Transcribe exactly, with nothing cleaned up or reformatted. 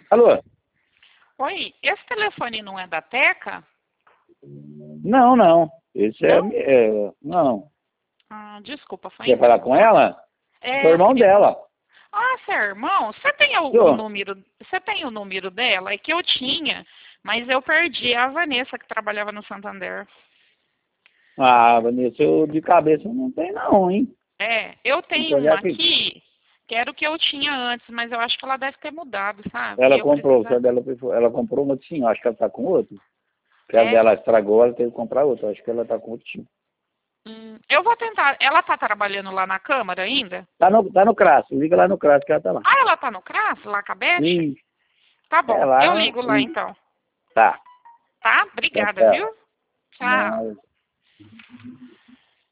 Alô? Oi, esse telefone não é da Teca? Não, não. Esse é, Não? é... Não. Ah, desculpa, foi Quer falar engano, com tá? ela? Sou É, irmão é- dela. Ah, seu irmão, você tem o, o Sou. número, você tem o número dela? É que eu tinha, mas eu perdi. É a Vanessa que trabalhava no Santander. Ah, Vanessa, eu de cabeça não tem não, hein? É, eu Tem que tenho olhar uma aqui. aqui, que era o que eu tinha antes, mas eu acho que ela deve ter mudado, sabe? E Ela eu comprou, precisava. só dela, ela comprou uma sim, acho que ela tá com outro. Que a É, dela estragou, ela teve que comprar outra. Acho que ela tá com outro time. hum, eu vou tentar. Ela tá trabalhando lá na Câmara ainda? Tá no, tá no Crasso, liga lá no Crasso que ela tá lá. Ah, ela tá no CRAS, lá com a Beth? Sim, Tá é bom, eu lá. ligo lá Sim. então. Tá, Tá? tchau, Obrigada, viu? tchau. Tchau. Não,